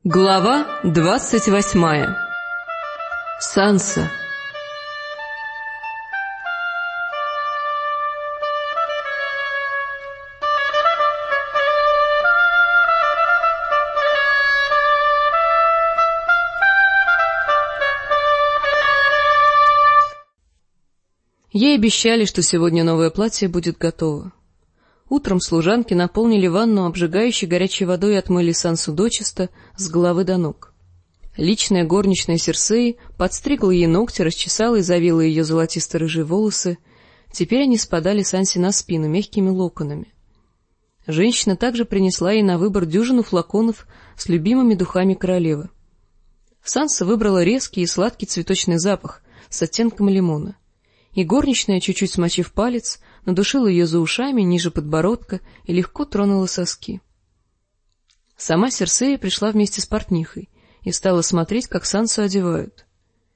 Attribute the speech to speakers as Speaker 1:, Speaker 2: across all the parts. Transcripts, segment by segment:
Speaker 1: Глава 28. Санса. Ей обещали, что сегодня новое платье будет готово. Утром служанки наполнили ванну обжигающей горячей водой и отмыли Сансу дочисто с головы до ног. Личная горничная Серсеи подстригла ей ногти, расчесала и завила ее золотисто-рыжие волосы. Теперь они спадали Сансе на спину мягкими локонами. Женщина также принесла ей на выбор дюжину флаконов с любимыми духами королевы. Санса выбрала резкий и сладкий цветочный запах с оттенком лимона. И горничная, чуть-чуть смочив палец, надушила ее за ушами, ниже подбородка и легко тронула соски. Сама Серсея пришла вместе с портнихой и стала смотреть, как Сансу одевают.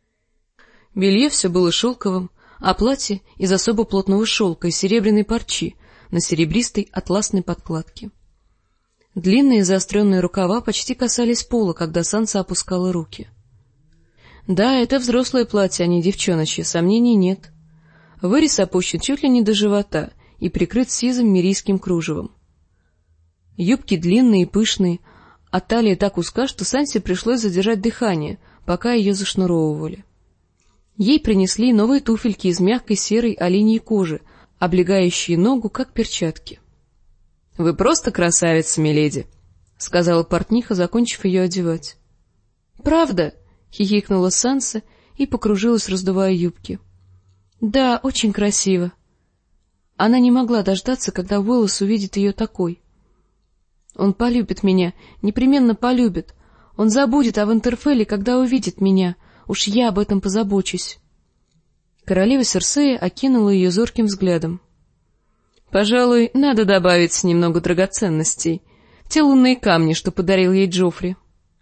Speaker 1: Белье все было шелковым, а платье из особо плотного шелка и серебряной парчи на серебристой атласной подкладке. Длинные заостренные рукава почти касались пола, когда Санса опускала руки. Да, это взрослое платье, а не девчоночье, сомнений нет. Вырез опущен чуть ли не до живота и прикрыт сизым мирийским кружевом. Юбки длинные и пышные, а талия так узка, что Сансе пришлось задержать дыхание, пока ее зашнуровывали. Ей принесли новые туфельки из мягкой серой оленьей кожи, облегающие ногу, как перчатки. — Вы просто красавица, миледи, — сказала портниха, закончив ее одевать. — Правда? — хихикнула Санса и покружилась, раздувая юбки. Да, очень красиво. Она не могла дождаться, когда Уиллас увидит ее такой. Он полюбит меня, непременно полюбит. Он забудет о Винтерфелле, когда увидит меня. Уж я об этом позабочусь. Королева Серсея окинула ее зорким взглядом. — Пожалуй, надо добавить немного драгоценностей. Те лунные камни, что подарил ей Джоффри.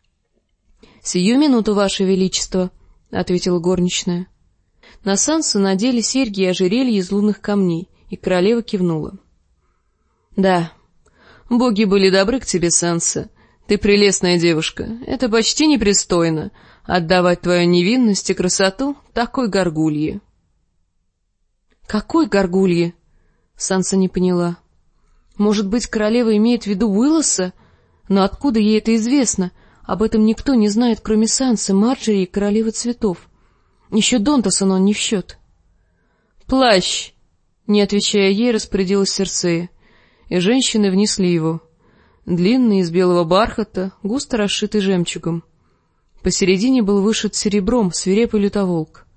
Speaker 1: — Сию минуту, Ваше Величество, — ответила горничная. На Сансу надели серьги и ожерелья из лунных камней, и королева кивнула. — Да, боги были добры к тебе, Санса. Ты прелестная девушка. Это почти непристойно — отдавать твою невинность и красоту такой горгулье. — Какой горгулье? Санса не поняла. Может быть, королева имеет в виду Уилласа? Но откуда ей это известно? Об этом никто не знает, кроме Сансы, Марджери и королевы цветов. Еще Донтасон он не в счет. «Плащ!» — не отвечая ей, распорядилась Серсея, и женщины внесли его. Длинный, из белого бархата, густо расшитый жемчугом. Посередине был вышит серебром свирепый лютоволк.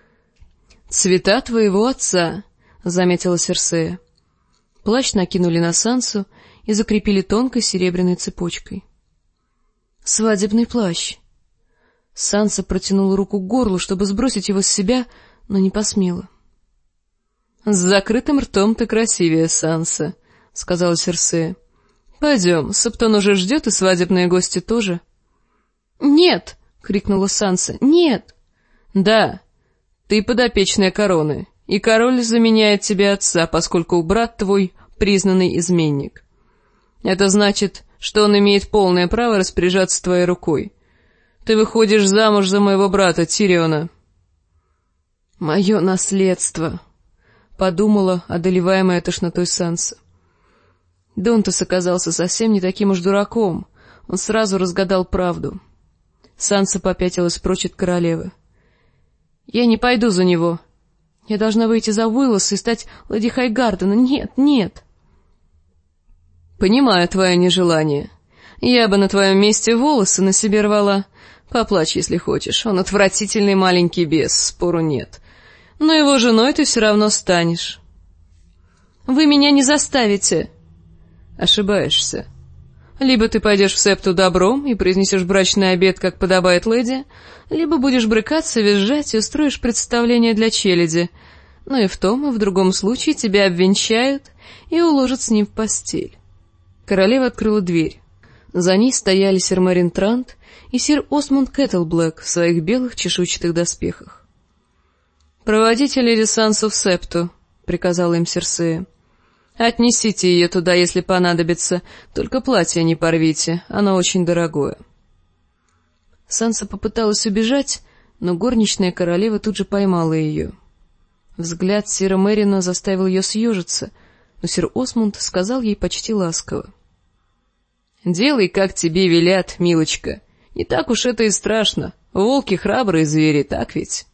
Speaker 1: «Цвета твоего отца!» — заметила Серсея. Плащ накинули на Сансу и закрепили тонкой серебряной цепочкой. «Свадебный плащ!» Санса протянула руку к горлу, чтобы сбросить его с себя, но не посмела. — С закрытым ртом ты красивее, Санса, — сказала Серсея. — Пойдем, Септон уже ждет, и свадебные гости тоже. — Нет! — крикнула Санса. — Нет! — Да, ты подопечная короны, и король заменяет тебе отца, поскольку брат твой признанный изменник. Это значит, что он имеет полное право распоряжаться твоей рукой. Ты выходишь замуж за моего брата Тириона. — Мое наследство, — подумала, одолеваемая тошнотой Санса. Донтас оказался совсем не таким уж дураком, он сразу разгадал правду. Санса попятилась прочь от королевы. — Я не пойду за него. Я должна выйти за Уилласа и стать леди Хайгардена. Нет, нет. — Понимаю твое нежелание. Я бы на твоем месте волосы на себе рвала. Поплачь, если хочешь, он отвратительный маленький бес, спору нет. Но его женой ты все равно станешь. — Вы меня не заставите. — Ошибаешься. Либо ты пойдешь в Септу добром и произнесешь брачный обет, как подобает леди, либо будешь брыкаться, визжать и устроишь представление для челяди. Но и в том, и в другом случае тебя обвенчают и уложат с ним в постель. Королева открыла дверь. За ней стояли сэр Мэрин Трант и сэр Осмонд Кэтлблэк в своих белых чешуйчатых доспехах. — Проводите леди Сансу в Септу, — приказала им Серсея. — Отнесите ее туда, если понадобится, только платье не порвите, оно очень дорогое. Санса попыталась убежать, но горничная королева тут же поймала ее. Взгляд сэра Мерина заставил ее съежиться, но сэр Осмунд сказал ей почти ласково: «Делай, как тебе велят, милочка. Не так уж это и страшно. Волки — храбрые звери, так ведь?»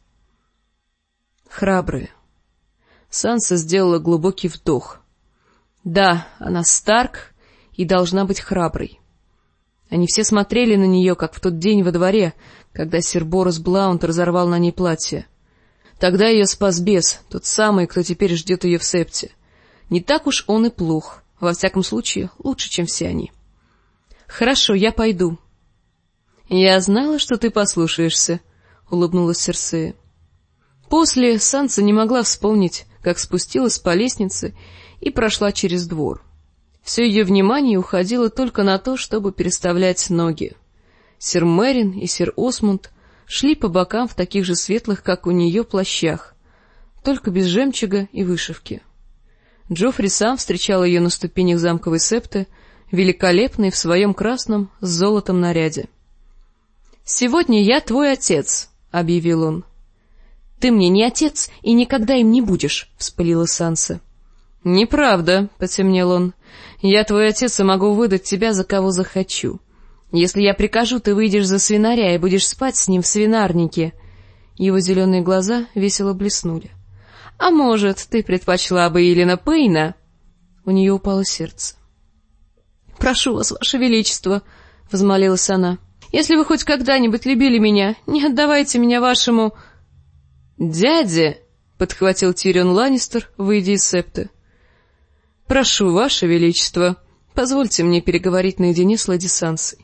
Speaker 1: Храбрые. Санса сделала глубокий вдох. Да, она Старк и должна быть храброй. Они все смотрели на нее, как в тот день во дворе, когда сэр Борос Блаунд разорвал на ней платье. Тогда ее спас бес, тот самый, кто теперь ждет ее в септе. Не так уж он и плох, во всяком случае, лучше, чем все они. «Хорошо, я пойду». «Я знала, что ты послушаешься», — улыбнулась Серсея. После Санса не могла вспомнить, как спустилась по лестнице и прошла через двор. Все ее внимание уходило только на то, чтобы переставлять ноги. Сэр Мерин и сэр Осмунд шли по бокам в таких же светлых, как у нее, плащах, только без жемчуга и вышивки. Джоффри сам встречал ее на ступенях замковой септы, великолепный в своем красном с золотом наряде. «Сегодня я твой отец», — объявил он. «Ты мне не отец и никогда им не будешь», — вспылила Санса. «Неправда», — потемнел он. «Я твой отец и могу выдать тебя за кого захочу. Если я прикажу, ты выйдешь за свинаря и будешь спать с ним в свинарнике». Его зеленые глаза весело блеснули. «А может, ты предпочла бы Илина Пейна?» У нее упало сердце. «Прошу вас, ваше величество», — взмолилась она, — «если вы хоть когда-нибудь любили меня, не отдавайте меня вашему...» «Дяде», — подхватил Тирион Ланнистер, выйдя из септы. «Прошу, ваше величество, позвольте мне переговорить наедине с леди Сансой».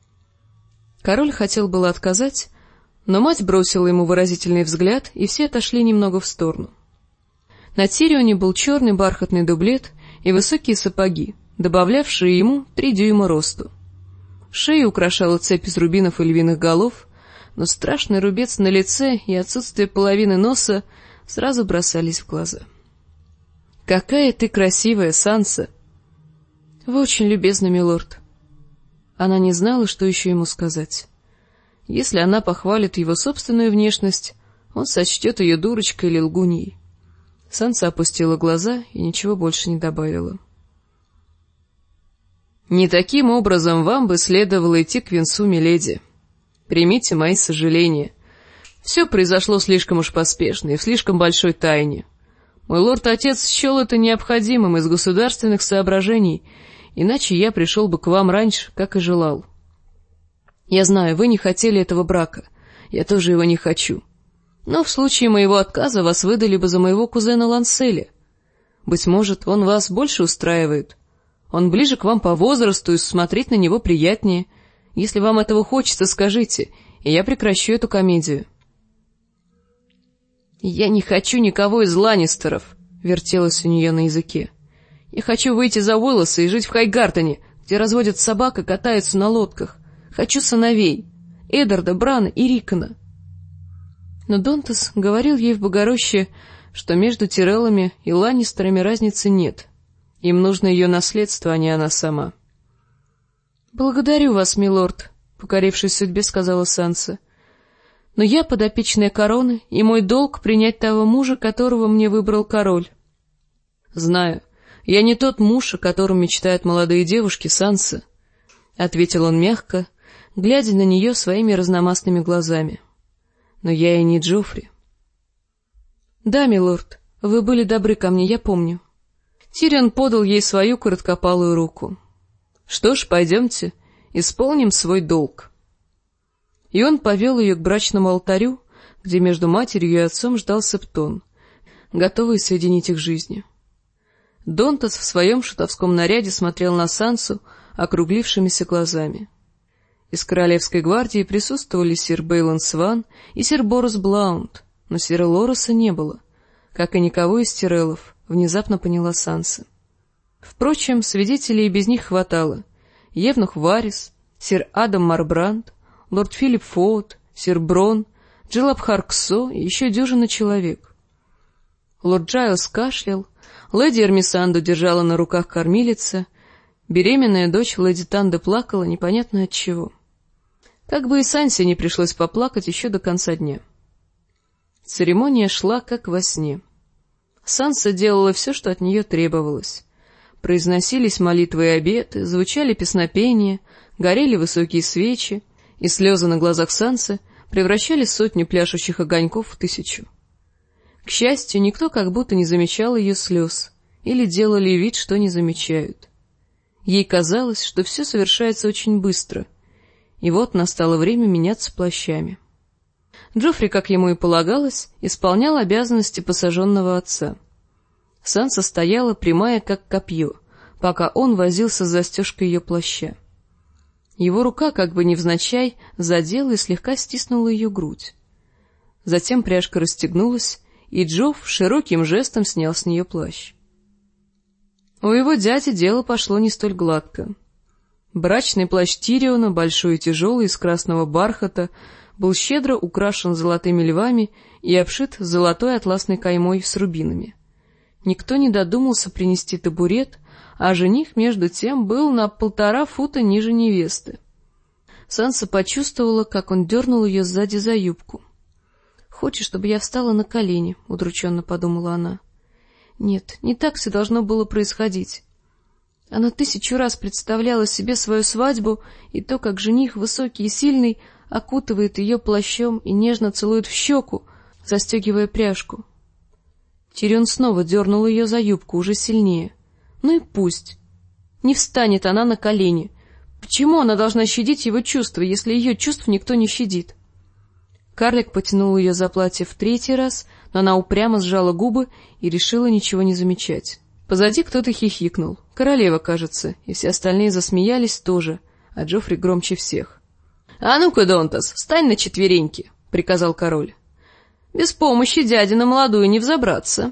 Speaker 1: Король хотел было отказать, но мать бросила ему выразительный взгляд, и все отошли немного в сторону. На Тирионе был черный бархатный дублет и высокие сапоги, добавлявшие ему 3 дюйма росту. Шею украшала цепь из рубинов и львиных голов, но страшный рубец на лице и отсутствие половины носа сразу бросались в глаза. «Какая ты красивая, Санса!» «Вы очень любезны, милорд». Она не знала, что еще ему сказать. Если она похвалит его собственную внешность, он сочтет ее дурочкой или лгуньей. Санса опустила глаза и ничего больше не добавила. «Не таким образом вам бы следовало идти к венцу, миледи. Примите мои сожаления. Все произошло слишком уж поспешно и в слишком большой тайне. Мой лорд-отец счел это необходимым из государственных соображений, иначе я пришел бы к вам раньше, как и желал. Я знаю, вы не хотели этого брака, я тоже его не хочу. Но в случае моего отказа вас выдали бы за моего кузена Ланселя. Быть может, он вас больше устраивает. Он ближе к вам по возрасту, и смотреть на него приятнее. Если вам этого хочется, скажите, и я прекращу эту комедию». «Я не хочу никого из Ланнистеров», — вертелось у нее на языке. «Я хочу выйти за Уиллоса и жить в Хайгартоне, где разводят собак и катаются на лодках. Хочу сыновей, Эддарда, Брана и Рикона». Но Донтас говорил ей в Богороще, что между Тиреллами и Ланнистерами разницы нет. Им нужно ее наследство, а не она сама. «Благодарю вас, милорд», — покорившись судьбе, сказала Санса. «Но я подопечная короны, и мой долг принять того мужа, которого мне выбрал король». «Знаю, я не тот муж, о котором мечтают молодые девушки, Санса», — ответил он мягко, глядя на нее своими разномастными глазами. «Но я и не Джоффри». «Да, милорд, вы были добры ко мне, я помню». Тирион подал ей свою короткопалую руку. «Что ж, пойдемте, исполним свой долг». И он повел ее к брачному алтарю, где между матерью и отцом ждал Септон, готовый соединить их жизни. Донтас в своем шутовском наряде смотрел на Сансу округлившимися глазами. Из королевской гвардии присутствовали сир Бейлон Сван и сир Борос Блаунд, но сира Лороса не было, как и никого из Тиреллов, внезапно поняла Санса. Впрочем, свидетелей и без них хватало. Евнух Варис, сир Адам Марбранд, лорд Филипп Фоут, сир Брон, Джилаб Харксо и еще дюжина человек. Лорд Джайлс кашлял, леди Эрмисанду держала на руках кормилица, беременная дочь леди Танды плакала непонятно от чего. Как бы и Сансе не пришлось поплакать еще до конца дня. Церемония шла как во сне. Санса делала все, что от нее требовалось. Произносились молитвы и обеты, звучали песнопения, горели высокие свечи, и слезы на глазах Сансы превращали сотню пляшущих огоньков в 1000. К счастью, никто как будто не замечал ее слез, или делали вид, что не замечают. Ей казалось, что все совершается очень быстро, и вот настало время меняться плащами. Джоффри, как ему и полагалось, исполнял обязанности посаженного отца. Санса стояла прямая, как копье, пока он возился с застежкой ее плаща. Его рука, как бы невзначай, задела и слегка стиснула ее грудь. Затем пряжка расстегнулась, и Джофф широким жестом снял с нее плащ. У его дяди дело пошло не столь гладко. Брачный плащ Тириона, большой и тяжелый, из красного бархата, был щедро украшен золотыми львами и обшит золотой атласной каймой с рубинами. Никто не додумался принести табурет, а жених, между тем, был на 1,5 фута ниже невесты. Санса почувствовала, как он дернул ее сзади за юбку. «Хочешь, чтобы я встала на колени?» — удрученно подумала она. Нет, не так все должно было происходить. Она 1000 раз представляла себе свою свадьбу и то, как жених, высокий и сильный, окутывает ее плащом и нежно целует в щеку, застегивая пряжку. Тирион снова дернул ее за юбку уже сильнее. Ну и пусть. Не встанет она на колени. Почему она должна щадить его чувства, если ее чувств никто не щадит? Карлик потянул ее за платье в 3-й раз, но она упрямо сжала губы и решила ничего не замечать. Позади кто-то хихикнул. Королева, кажется, и все остальные засмеялись тоже, а Джоффри громче всех. — А ну-ка, Донтас, встань на четвереньки, — приказал король. — Без помощи дяди на молодую не взобраться.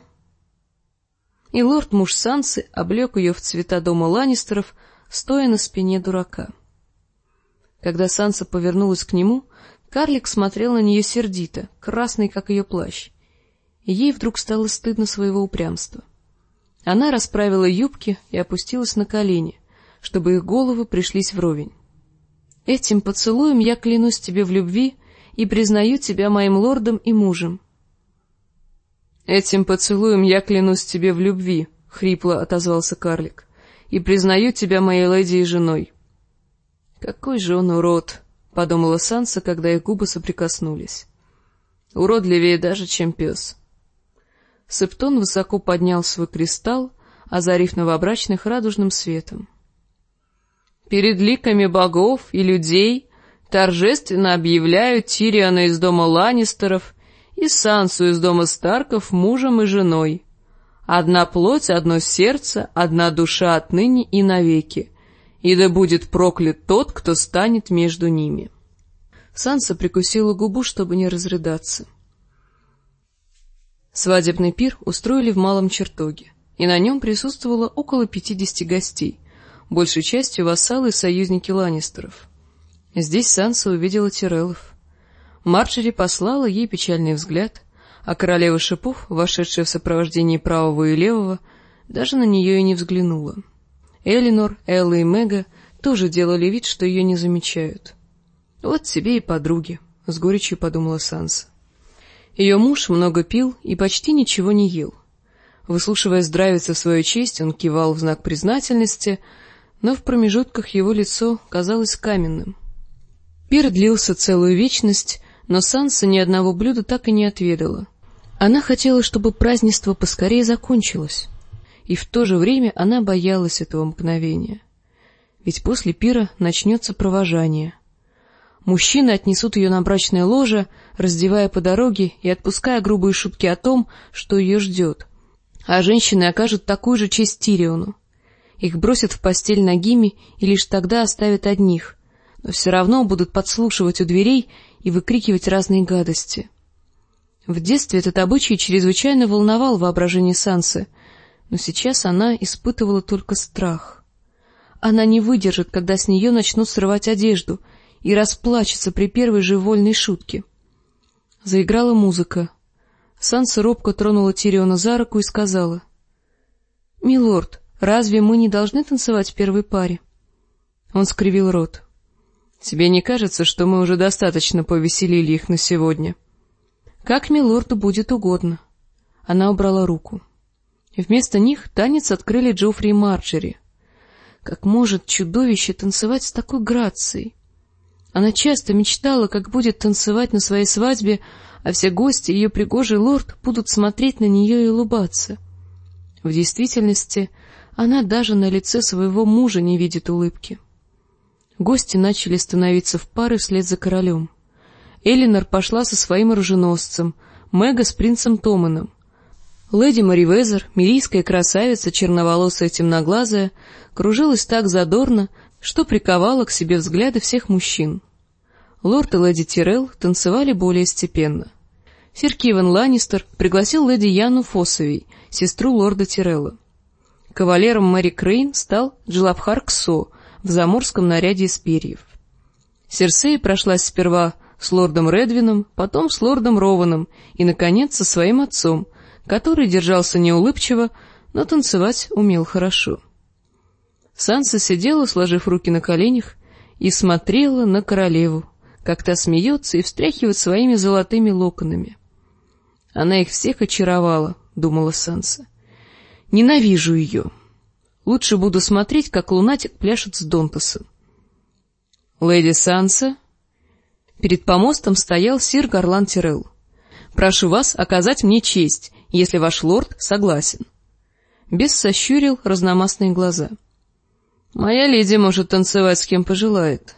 Speaker 1: И лорд-муж Сансы облег ее в цвета дома Ланнистеров, стоя на спине дурака. Когда Санса повернулась к нему, карлик смотрел на нее сердито, красный, как ее плащ, и ей вдруг стало стыдно своего упрямства. Она расправила юбки и опустилась на колени, чтобы их головы пришлись вровень. «Этим поцелуем я клянусь тебе в любви и признаю тебя моим лордом и мужем». «Этим поцелуем я клянусь тебе в любви», — хрипло отозвался карлик, — «и признаю тебя моей леди и женой». «Какой же он урод», — подумала Санса, когда их губы соприкоснулись. «Уродливее даже, чем пес». Септон высоко поднял свой кристалл, озарив новобрачных радужным светом. «Перед ликами богов и людей торжественно объявляю Тириона из дома Ланнистеров и Сансу из дома Старков мужем и женой. Одна плоть, одно сердце, одна душа отныне и навеки, и да будет проклят тот, кто станет между ними». Санса прикусила губу, чтобы не разрыдаться. Свадебный пир устроили в малом чертоге, и на нем присутствовало около 50 гостей, большей частью вассалы и союзники Ланнистеров. Здесь Санса увидела Тиреллов. Марджери послала ей печальный взгляд, а королева шипов, вошедшая в сопровождении правого и левого, даже на нее и не взглянула. Элинор, Элла и Мега тоже делали вид, что ее не замечают. «Вот тебе и подруги», — с горечью подумала Санса. Ее муж много пил и почти ничего не ел. Выслушивая здравица в свою честь, он кивал в знак признательности, но в промежутках его лицо казалось каменным. Пир длился целую вечность, но Санса ни одного блюда так и не отведала. Она хотела, чтобы празднество поскорее закончилось, и в то же время она боялась этого мгновения. Ведь после пира начнется провожание. Мужчины отнесут ее на брачное ложе, раздевая по дороге и отпуская грубые шутки о том, что ее ждет, а женщины окажут такую же честь Тириону. Их бросят в постель нагими и лишь тогда оставят одних, но все равно будут подслушивать у дверей и выкрикивать разные гадости. В детстве этот обычай чрезвычайно волновал воображение Сансы, но сейчас она испытывала только страх. Она не выдержит, когда с нее начнут срывать одежду, и расплачется при первой же вольной шутке. Заиграла музыка. Санса робко тронула Тириона за руку и сказала: — Милорд, разве мы не должны танцевать в первой паре? Он скривил рот. Тебе не кажется, что мы уже достаточно повеселили их на сегодня? Как милорду будет угодно. Она убрала руку. Вместо них танец открыли Джоффри и Марджери. Как может чудовище танцевать с такой грацией? Она часто мечтала, как будет танцевать на своей свадьбе, а все гости, ее пригожий лорд, будут смотреть на нее и улыбаться. В действительности, она даже на лице своего мужа не видит улыбки. Гости начали становиться в пары вслед за королем. Элинор пошла со своим оруженосцем, Мега с принцем Томаном. Леди Маривезер, мирийская красавица, черноволосая темноглазая, кружилась так задорно, что приковала к себе взгляды всех мужчин. Лорд и леди Тирелл танцевали более степенно. Сир Кивен Ланнистер пригласил леди Яну Фосовей, сестру лорда Тирелла. Кавалером Мэри Крейн стал Джилабхар Ксо в заморском наряде из перьев. Серсея прошлась сперва с лордом Редвином, потом с лордом Рованом и, наконец, со своим отцом, который держался неулыбчиво, но танцевать умел хорошо. Санса сидела, сложив руки на коленях, и смотрела на королеву, как та смеется и встряхивает своими золотыми локонами. Она их всех очаровала, — думала Санса. Ненавижу ее. Лучше буду смотреть, как лунатик пляшет с Донтасом. Леди Санса. Перед помостом стоял сир Гарлан Тирелл. Прошу вас оказать мне честь, если ваш лорд согласен. Бес сощурил разномастные глаза. Моя леди может танцевать с кем пожелает.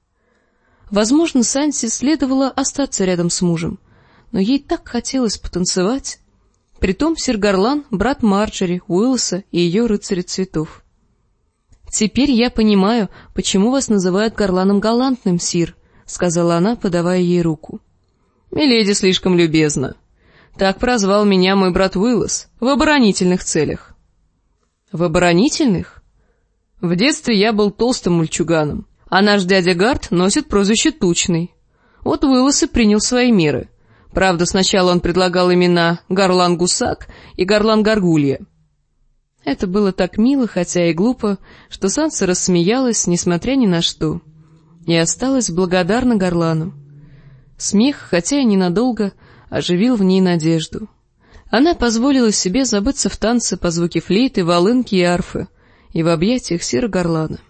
Speaker 1: Возможно, Сансе следовало остаться рядом с мужем, но ей так хотелось потанцевать. Притом сир Гарлан — брат Марджери, Уиллоса и ее рыцаря цветов. «Теперь я понимаю, почему вас называют Гарланом Галантным, сир», — сказала она, подавая ей руку. «Миледи слишком любезна. Так прозвал меня мой брат Уиллос в оборонительных целях». «В оборонительных? В детстве я был толстым мальчуганом, а наш дядя Гард носит прозвище Тучный. Вот Уиллос и принял свои меры. Правда, сначала он предлагал имена Гарлан Гусак и Гарлан Гаргулья». Это было так мило, хотя и глупо, что Санса рассмеялась, несмотря ни на что, и осталась благодарна Гарлану. Смех, хотя и ненадолго, оживил в ней надежду. Она позволила себе забыться в танце по звуке флейты, волынки и арфы, и в объятиях сира Гарлана.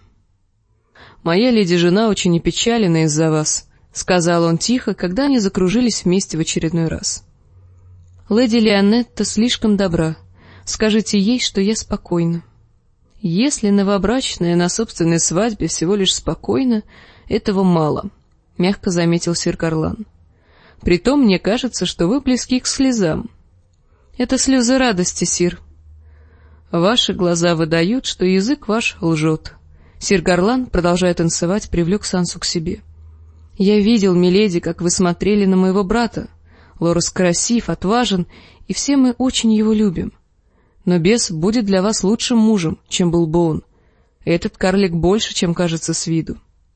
Speaker 1: «Моя леди-жена очень опечалена из-за вас», — сказал он тихо, когда они закружились вместе в очередной раз. «Леди Леонетта слишком добра. Скажите ей, что я спокойна». «Если новобрачная на собственной свадьбе всего лишь спокойна, этого мало», — мягко заметил сир Гарлан. «Притом мне кажется, что вы близки к слезам». «Это слезы радости, сир». «Ваши глаза выдают, что язык ваш лжет». Сир Гарлан, продолжая танцевать, привлек Сансу к себе. «Я видел, миледи, как вы смотрели на моего брата. Лорес красив, отважен, и все мы очень его любим. Но бес будет для вас лучшим мужем, чем был бы он. Этот карлик больше, чем кажется с виду».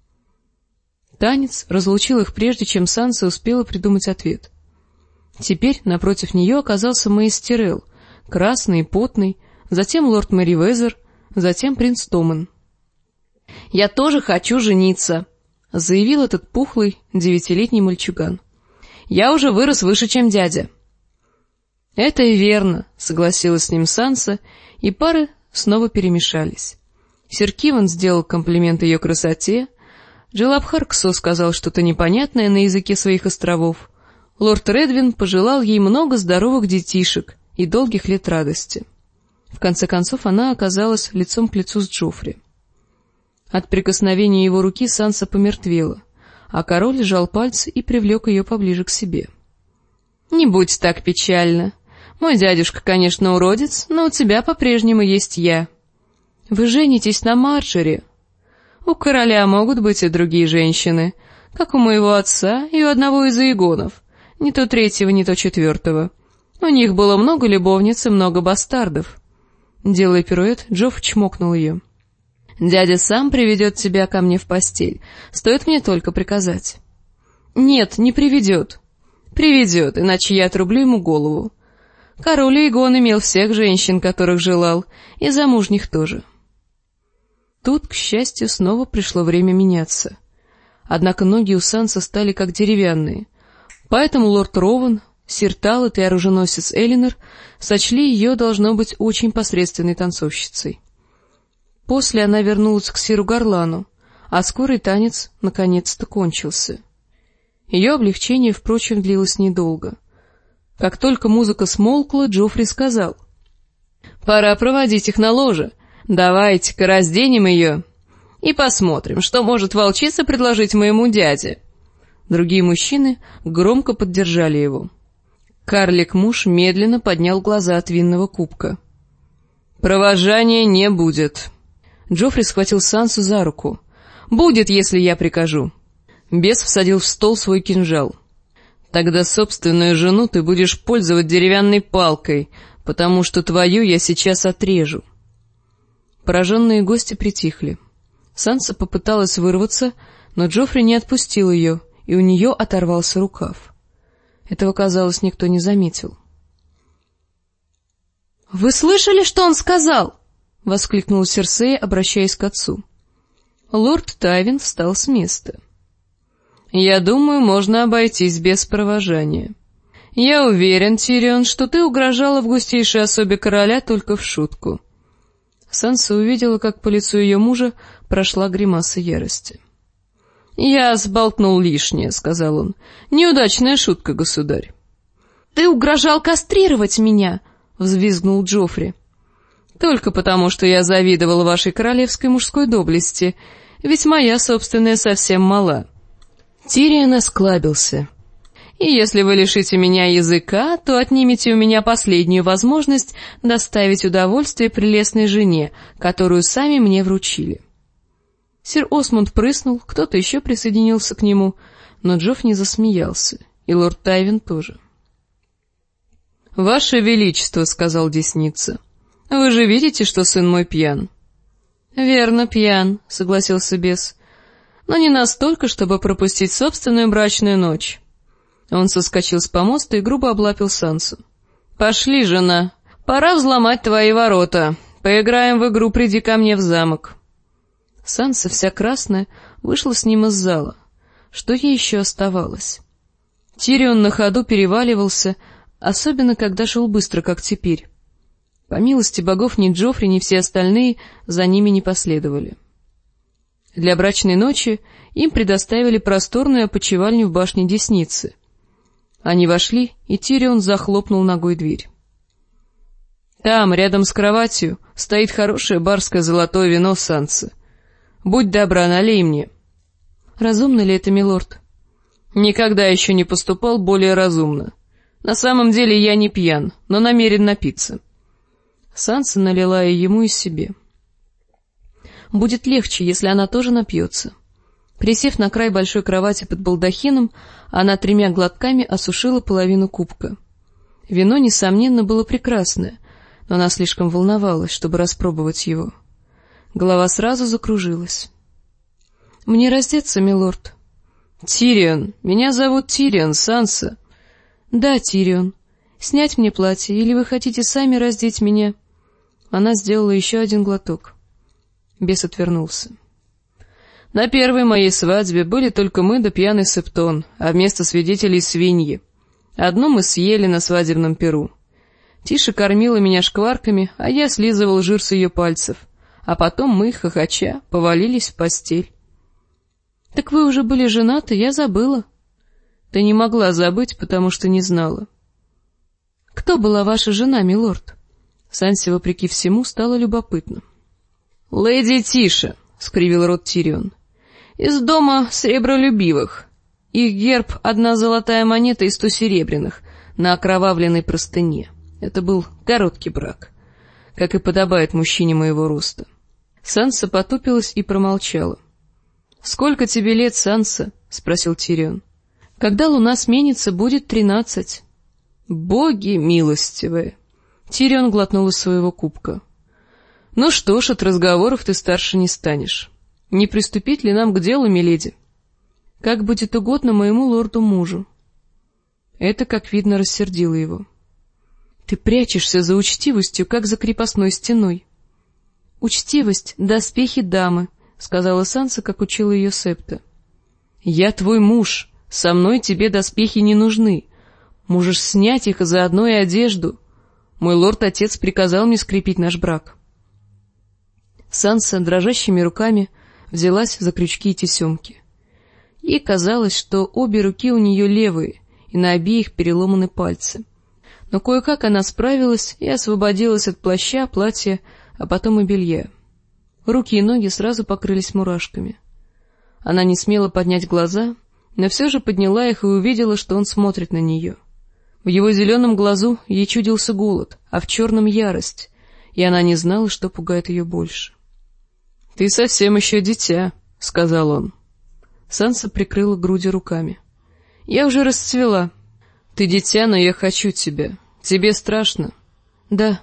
Speaker 1: Танец разлучил их прежде, чем Санса успела придумать ответ. Теперь напротив нее оказался Мэйс Тирелл, красный и потный, затем лорд Маривезер, затем принц Томан. «Я тоже хочу жениться», — заявил этот пухлый 9-летний мальчуган. «Я уже вырос выше, чем дядя». «Это и верно», — согласилась с ним Санса, и пары снова перемешались. Сир Кивен сделал комплимент ее красоте, Джилабхар Ксо сказал что-то непонятное на языке своих островов, лорд Редвин пожелал ей много здоровых детишек и долгих лет радости. В конце концов она оказалась лицом к лицу с Джоффри. От прикосновения его руки Санса помертвела, а король сжал пальцы и привлек ее поближе к себе. «Не будь так печальна. Мой дядюшка, конечно, уродец, но у тебя по-прежнему есть я. Вы женитесь на Марджери. У короля могут быть и другие женщины, как у моего отца и у одного из аегонов, не то третьего, не то четвертого. У них было много любовниц и много бастардов». Делая пируэт, Джофф чмокнул ее. «Дядя сам приведет тебя ко мне в постель, стоит мне только приказать». «Нет, не приведет». «Приведет, иначе я отрублю ему голову. Король Аегон имел всех женщин, которых желал, и замужних тоже». Тут, к счастью, снова пришло время меняться. однако ноги у Сансы стали как деревянные, поэтому лорд Роуэн, сир Таллот и оруженосец Элинор сочли ее, должно быть, очень посредственной танцовщицей. После она вернулась к сиру Гарлану, а скорый танец наконец-то кончился. Ее облегчение, впрочем, длилось недолго. Как только музыка смолкла, Джоффри сказал: «Пора проводить их на ложе. Давайте-ка разденем ее и посмотрим, что может волчица предложить моему дяде». Другие мужчины громко поддержали его. Карлик-муж медленно поднял глаза от винного кубка. «Провожания не будет». Джоффри схватил Сансу за руку. «Будет, если я прикажу». Бес всадил в стол свой кинжал. «Тогда собственную жену ты будешь пользовать деревянной палкой, потому что твою я сейчас отрежу». Пораженные гости притихли. Санса попыталась вырваться, но Джоффри не отпустил ее, и у нее оторвался рукав. Этого, казалось, никто не заметил. «Вы слышали, что он сказал?» — воскликнула Серсея, обращаясь к отцу. Лорд Тайвин встал с места. «Я думаю, можно обойтись без провожания. Я уверен, Тирион, что ты угрожал августейшей особе короля только в шутку». Санса увидела, как по лицу ее мужа прошла гримаса ярости. «Я сболтнул лишнее», — сказал он. «Неудачная шутка, государь». «Ты угрожал кастрировать меня», — взвизгнул Джоффри. «Только потому, что я завидовал вашей королевской мужской доблести, ведь моя собственная совсем мала». Тирион осклабился. «И если вы лишите меня языка, то отнимете у меня последнюю возможность доставить удовольствие прелестной жене, которую сами мне вручили». Сир Осмонд прыснул, кто-то еще присоединился к нему, но Джоффри засмеялся, и лорд Тайвин тоже. «Ваше Величество», — сказал Десница, — «вы же видите, что сын мой пьян». «Верно, пьян», — согласился бес, — «но не настолько, чтобы пропустить собственную брачную ночь». Он соскочил с помоста и грубо облапил Сансу. «Пошли, жена, пора взломать твои ворота. Поиграем в игру «Приди ко мне в замок». Санса, вся красная, вышла с ним из зала. Что ей еще оставалось? Тирион на ходу переваливался, особенно когда шел быстро, как теперь. По милости богов ни Джоффри, ни все остальные за ними не последовали. Для брачной ночи им предоставили просторную опочивальню в башне Десницы. Они вошли, и Тирион захлопнул ногой дверь. «Там, рядом с кроватью, стоит хорошее барское золотое вино, Санса. Будь добра, налей мне». «Разумно ли это, милорд?» «Никогда еще не поступал более разумно. На самом деле я не пьян, но намерен напиться». Санса налила и ему, и себе. Будет легче, если она тоже напьется. Присев на край большой кровати под балдахином, она 3 глотками осушила половину кубка. Вино, несомненно, было прекрасное, но она слишком волновалась, чтобы распробовать его. Голова сразу закружилась. «Мне раздеться, милорд?» «Тирион, меня зовут Тирион, Санса». «Да, Тирион. Снять мне платье, или вы хотите сами раздеть меня?» Она сделала еще 1 глоток. Бес отвернулся. «На первой моей свадьбе были только мы да пьяный Септон, а вместо свидетелей свиньи. Одну мы съели на свадебном пиру. Тиша кормила меня шкварками, а я слизывал жир с ее пальцев, а потом мы, хохоча, повалились в постель». «Так вы уже были женаты, я забыла». «Ты не могла забыть, потому что не знала». «Кто была ваша жена, милорд?» Сансе, вопреки всему, стало любопытно. «Леди Тиша», — скривил рот Тирион, — «из дома сребролюбивых. Их герб — 1 золотая монета и 100 серебряных на окровавленной простыне. Это был короткий брак, как и подобает мужчине моего роста». Санса потупилась и промолчала. «Сколько тебе лет, Санса?» — спросил Тирион. «Когда луна сменится, будет 13». «Боги милостивые!» Тирион глотнул из своего кубка. «Ну что ж, от разговоров ты старше не станешь. Не приступить ли нам к делу, миледи?» «Как будет угодно моему лорду-мужу». Это, как видно, рассердило его. «Ты прячешься за учтивостью, как за крепостной стеной». «Учтивость — доспехи дамы», — сказала Санса, как учила ее Септа. «Я твой муж, со мной тебе доспехи не нужны. Можешь снять их, а заодно и одежду. Мой лорд-отец приказал мне скрепить наш брак». Санса дрожащими руками взялась за крючки и тесемки. Ей казалось, что обе руки у нее левые, и на обеих переломаны пальцы. Но кое-как она справилась и освободилась от плаща, платья, а потом и белья. Руки и ноги сразу покрылись мурашками. Она не смела поднять глаза, но все же подняла их и увидела, что он смотрит на нее. В его зеленом глазу ей чудился голод, а в черном — ярость, и она не знала, что пугает ее больше. — Ты совсем еще дитя, — сказал он. Санса прикрыла груди руками. — Я уже расцвела. — Ты дитя, но я хочу тебя. Тебе страшно? — Да.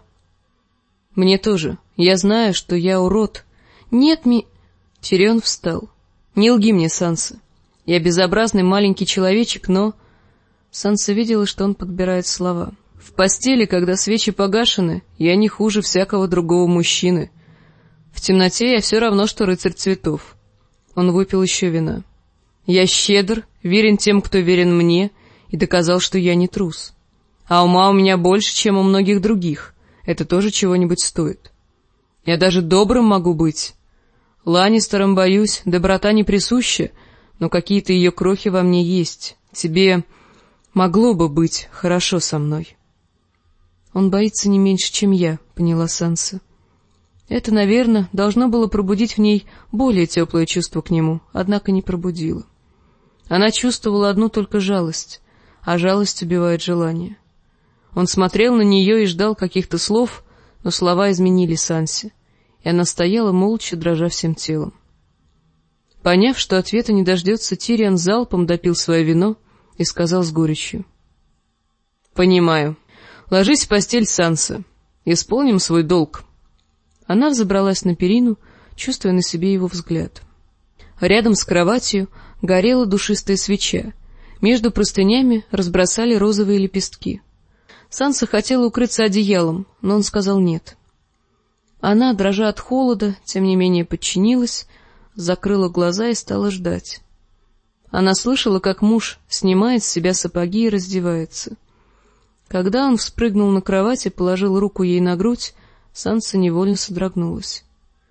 Speaker 1: — Мне тоже. Я знаю, что я урод. — Нет, Тирион встал. — Не лги мне, Санса. Я безобразный маленький человечек, но... Санса видела, что он подбирает слова. В постели, когда свечи погашены, я не хуже всякого другого мужчины. В темноте я все равно, что рыцарь цветов. Он выпил еще вина. Я щедр, верен тем, кто верен мне, и доказал, что я не трус. А ума у меня больше, чем у многих других. Это тоже чего-нибудь стоит. Я даже добрым могу быть. Ланнистерам, боюсь, доброта не присуща, но какие-то ее крохи во мне есть. Тебе могло бы быть хорошо со мной. Он боится не меньше, чем я, поняла Санса. Это, наверное, должно было пробудить в ней более теплое чувство к нему, однако не пробудило. Она чувствовала одну только жалость, а жалость убивает желание. Он смотрел на нее и ждал каких-то слов, но слова изменили Сансе, и она стояла молча, дрожа всем телом. Поняв, что ответа не дождется, Тирион залпом допил свое вино и сказал с горечью: — Понимаю. Ложись в постель, Санса. Исполним свой долг. Она взобралась на перину, чувствуя на себе его взгляд. Рядом с кроватью горела душистая свеча. Между простынями разбросали розовые лепестки. Санса хотела укрыться одеялом, но он сказал нет. Она, дрожа от холода, тем не менее подчинилась, закрыла глаза и стала ждать. Она слышала, как муж снимает с себя сапоги и раздевается. Когда он вспрыгнул на кровать и положил руку ей на грудь, Санса невольно содрогнулась.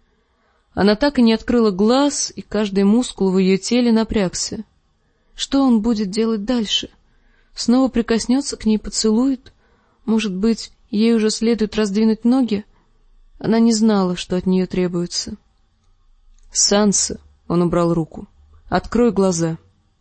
Speaker 1: Она так и не открыла глаз, и каждый мускул в ее теле напрягся. Что он будет делать дальше? Снова прикоснется к ней, поцелует? Может быть, ей уже следует раздвинуть ноги? Она не знала, что от нее требуется. «Санса», — он убрал руку, — «открой глаза».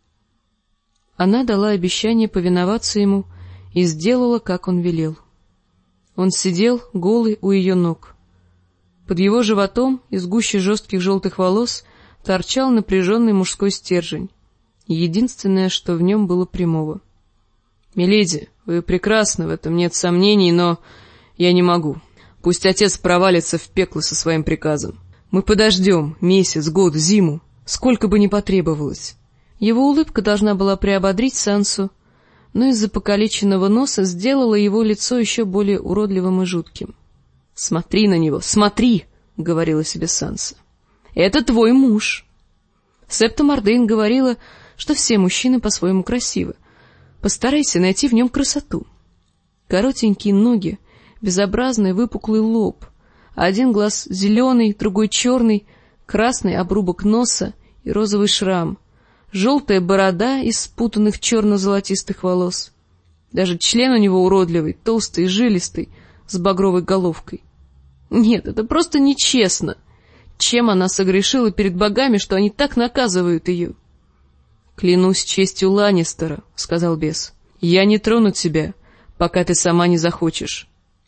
Speaker 1: Она дала обещание повиноваться ему и сделала, как он велел. Он сидел, голый, у ее ног. Под его животом из гущи жестких желтых волос торчал напряженный мужской стержень, единственное, что в нем было прямого. «Миледи, вы прекрасны, в этом нет сомнений, но я не могу. Пусть отец провалится в пекло со своим приказом. Мы подождем месяц, год, зиму, сколько бы ни потребовалось». Его улыбка должна была приободрить Сансу, но из-за покалеченного носа сделала его лицо еще более уродливым и жутким. «Смотри на него, смотри!» — говорила себе Санса. «Это твой муж!» Септа Мордейн говорила, что все мужчины по-своему красивы. Постарайся найти в нем красоту. Коротенькие ноги, безобразный выпуклый лоб, один глаз зеленый, другой черный, красный обрубок носа и розовый шрам, желтая борода из спутанных черно-золотистых волос. Даже член у него уродливый, толстый и жилистый, с багровой головкой. Нет, это просто нечестно. Чем она согрешила перед богами, что они так наказывают ее? — Клянусь честью Ланнистера, — сказал бес, — я не трону тебя, пока ты сама не захочешь.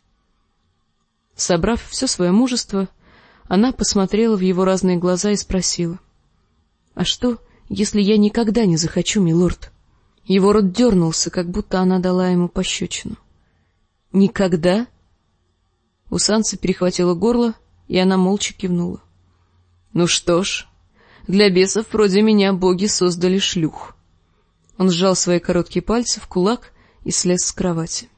Speaker 1: Собрав все свое мужество, она посмотрела в его разные глаза и спросила: — А что, если я никогда не захочу, милорд? Его рот дернулся, как будто она дала ему пощечину. — Никогда? У Сансы перехватило горло, и она молча кивнула. — Ну что ж, для бесов вроде меня боги создали шлюх. Он сжал свои короткие пальцы в кулак и слез с кровати.